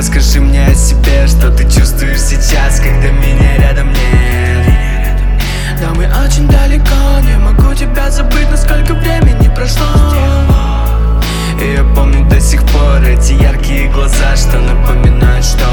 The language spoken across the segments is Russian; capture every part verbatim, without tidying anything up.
Расскажи мне о себе, что ты чувствуешь сейчас, когда меня рядом нет. Да мы очень далеко, не могу тебя забыть, но сколько времени прошло. И я помню до сих пор эти яркие глаза, что напоминают, что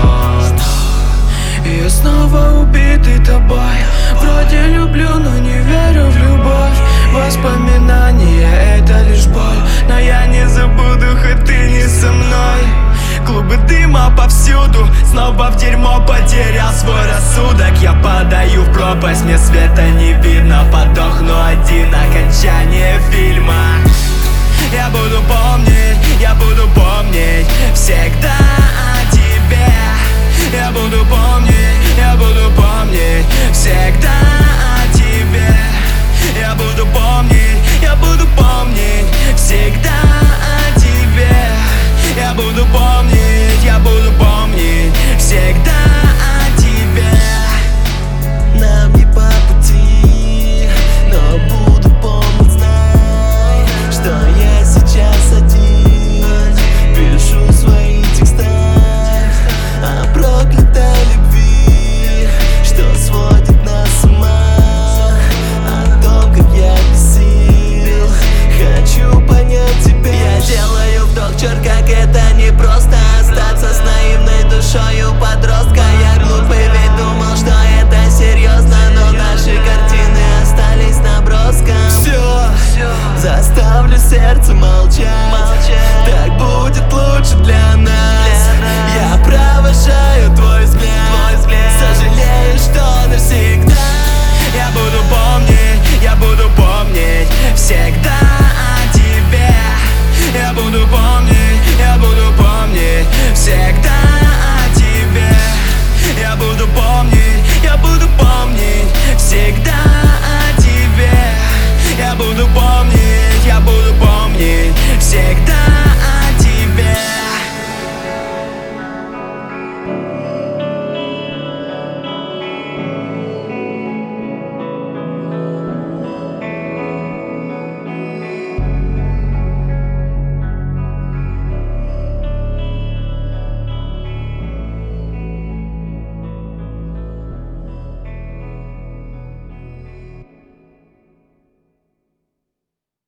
И я снова убитый тобой. Вроде люблю, но не верю в любовь. Воспоминания — это лишь боль, но я не забуду, хоть ты не со мной. клубы дыма повсюду, снова в дерьмо потерял свой рассудок. Я падаю в пропасть, мне света не видно, подохну один, окончание фильма. Я буду помнить, я буду помнить всегда о тебе. Я буду помнить, я буду помнить всегда о тебе. Я буду помнить, я буду помнить всегда о тебе. Я буду помнить, я буду помнить всегда о тебе. Нам не по пути, но буду помнить, знай, что я сейчас один. Пишу свои текста о проклятой любви, что сводит нас с ума, о том, как я бесил. Хочу понять тебя. Я делаю вдох, черт, как это не просто остаться с наивной душою подростка. Я глупый, ведь думал, что это серьезно, но наши картины остались наброском. Все, заставлю сердце молчать.